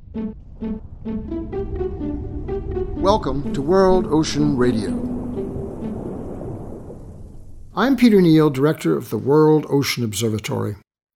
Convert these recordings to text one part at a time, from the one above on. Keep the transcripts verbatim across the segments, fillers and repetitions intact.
Welcome to World Ocean Radio. I'm Peter Neal, Director of the World Ocean Observatory.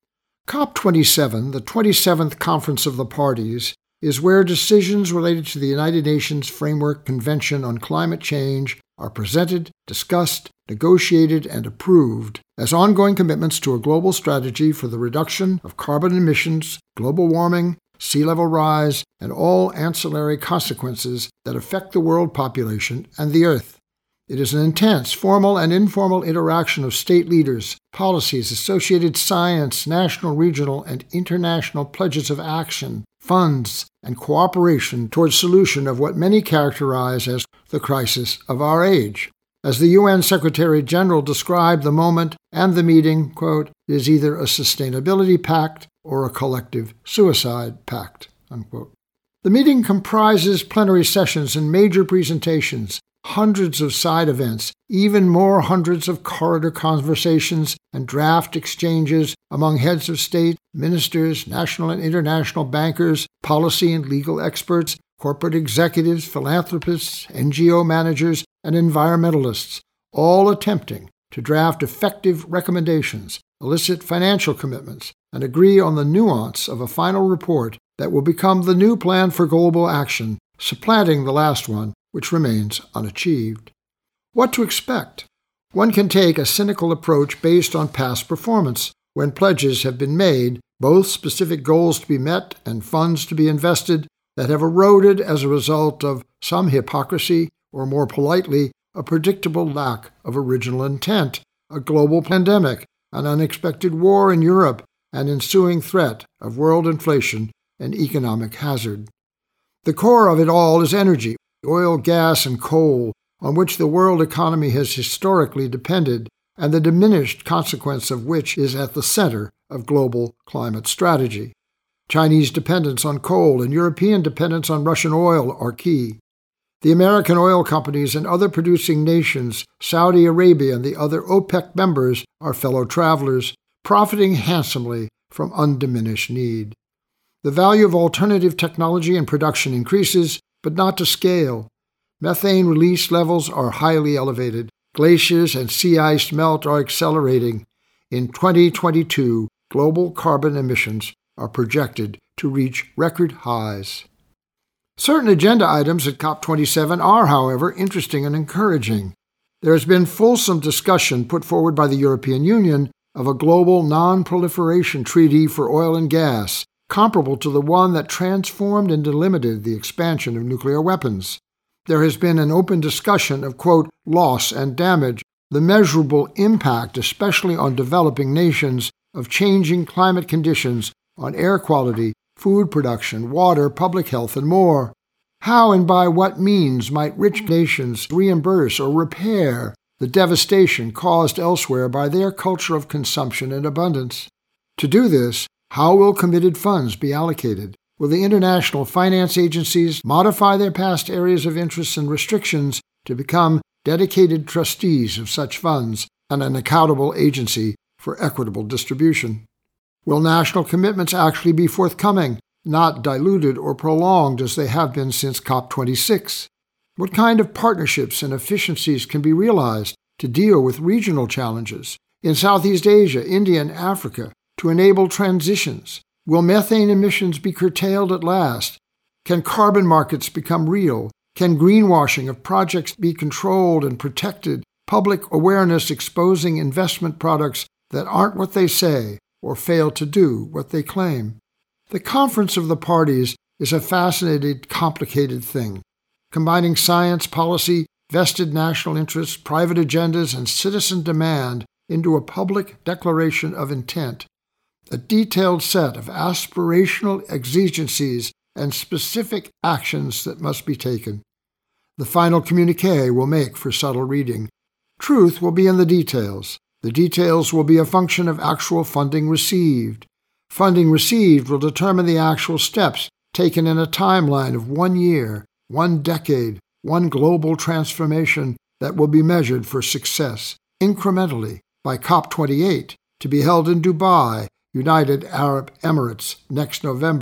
COP twenty-seven, the twenty-seventh Conference of the Parties, is where decisions related to the United Nations Framework Convention on Climate Change are presented, discussed, negotiated, and approved as ongoing commitments to a global strategy for the reduction of carbon emissions, global warming, sea level rise, and all ancillary consequences that affect the world population and the Earth. It is an intense, formal and informal interaction of state leaders, policies, associated science, national, regional, and international pledges of action, funds, and cooperation towards solution of what many characterize as the crisis of our age. As the U N Secretary-General described the moment and the meeting, quote, is either a sustainability pact or a collective suicide pact, unquote. The meeting comprises plenary sessions and major presentations, hundreds of side events, even more hundreds of corridor conversations and draft exchanges among heads of state, ministers, national and international bankers, policy and legal experts, corporate executives, philanthropists, N G O managers, and environmentalists, all attempting to draft effective recommendations, elicit financial commitments, and agree on the nuance of a final report that will become the new plan for global action, supplanting the last one, which remains unachieved. What to expect? One can take a cynical approach based on past performance, when pledges have been made, both specific goals to be met and funds to be invested, that have eroded as a result of some hypocrisy, or more politely, a predictable lack of original intent, a global pandemic, an unexpected war in Europe, and ensuing threat of world inflation and economic hazard. The core of it all is energy, oil, gas, and coal, on which the world economy has historically depended, and the diminished consequence of which is at the center of global climate strategy. Chinese dependence on coal and European dependence on Russian oil are key. The American oil companies and other producing nations, Saudi Arabia and the other OPEC members, are fellow travelers, profiting handsomely from undiminished need. The value of alternative technology and production increases, but not to scale. Methane release levels are highly elevated. Glaciers and sea ice melt are accelerating. In twenty twenty-two, global carbon emissions are projected to reach record highs. Certain agenda items at COP twenty-seven are, however, interesting and encouraging. There has been fulsome discussion put forward by the European Union of a global non-proliferation treaty for oil and gas, comparable to the one that transformed and delimited the expansion of nuclear weapons. There has been an open discussion of, quote, loss and damage, the measurable impact, especially on developing nations, of changing climate conditions on air quality, food production, water, public health, and more. How and by what means might rich nations reimburse or repair the devastation caused elsewhere by their culture of consumption and abundance? To do this, how will committed funds be allocated? Will the international finance agencies modify their past areas of interest and restrictions to become dedicated trustees of such funds and an accountable agency for equitable distribution? Will national commitments actually be forthcoming, not diluted or prolonged as they have been since COP twenty-six? What kind of partnerships and efficiencies can be realized to deal with regional challenges in Southeast Asia, India, and Africa to enable transitions? Will methane emissions be curtailed at last? Can carbon markets become real? Can greenwashing of projects be controlled and protected? Public awareness exposing investment products that aren't what they say or fail to do what they claim. The Conference of the Parties is a fascinating, complicated thing, combining science, policy, vested national interests, private agendas, and citizen demand into a public declaration of intent, a detailed set of aspirational exigencies and specific actions that must be taken. The final communiqué will make for subtle reading. Truth will be in the details. The details will be a function of actual funding received. Funding received will determine the actual steps taken in a timeline of one year, one decade, one global transformation that will be measured for success, incrementally, by COP twenty-eight, to be held in Dubai, United Arab Emirates, next November,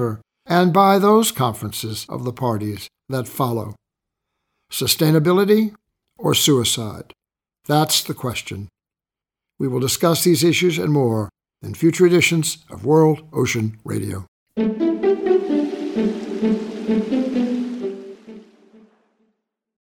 and by those conferences of the parties that follow. Sustainability or suicide? That's the question. We will discuss these issues and more in future editions of World Ocean Radio.